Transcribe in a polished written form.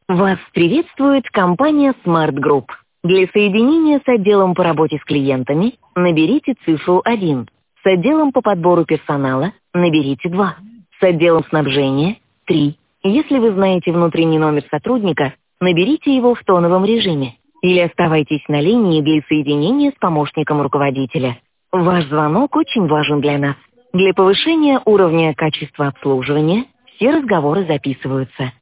Вас приветствует компания Smart Group. Для соединения с отделом по работе с клиентами наберите цифру 1. С отделом по подбору персонала наберите 2. С отделом снабжения 3. Если вы знаете внутренний номер сотрудника, наберите его в тоновом режиме или оставайтесь на линии для соединения с помощником руководителя. Ваш звонок очень важен для нас. Для повышения уровня качества обслуживания все разговоры записываются.